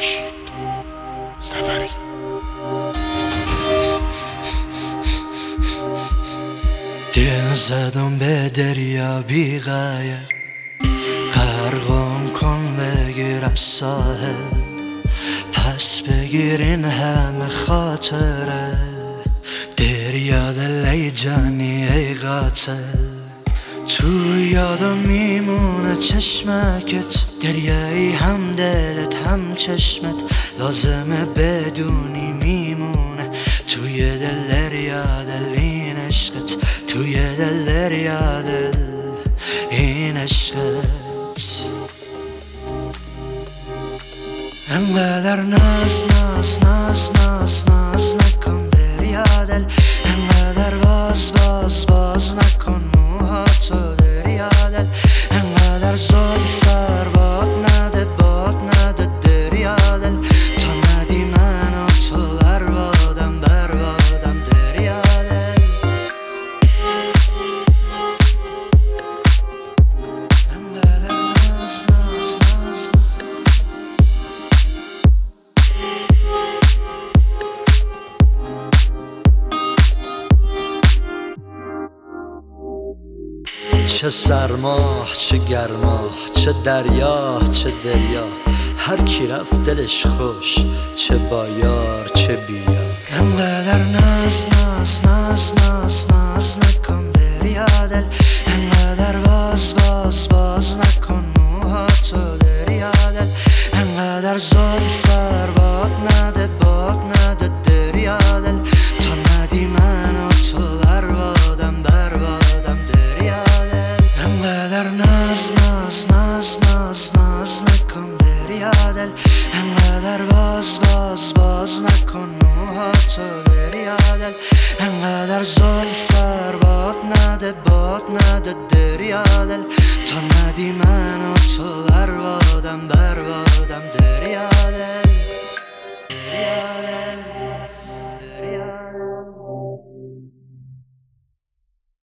فرشید سفری. دل زدم به دریا بی غایه، غرقم کن بگیر از ساحل، پس بگیر این همه خاطره. دریا دل ای جانی ای قاتل، تو یادم میمونه چشمکت. دریایی هم دلت هم چشمت، لازمه بدونی میمونه توی دل. دریا دل این عشقت، توی دل. دریا دل این عشقت. انقدر ناز ناز ناز ناز ناز نکن دریا دل، انقدر باز باز باز نکن موهاتو دریا دل، انقدر زلفر باد نده دریا دل، تا ندی من و تو بربادم دریا دل. انقدر ناز ناز ناز چه سرما چه گرما، چه دریا چه دریا، هر کی رفت دلش خوش، چه با یار چه بی یار. انقدر ناز ناز ناز ناز ناز نکن دریا دل، انقدر باز باز باز نکن موهاتو دریا دل، انقدر زلفر باد نده دریا دل، تا ندی من و تو بربادم دریا دل. انقدر ناز ناز ناز ناز ناز نکن دریا دل، انقدر باز باز باز نکن موهاتو دریا دل، انقدر زلفر باد نده دریا دل، تا ندی من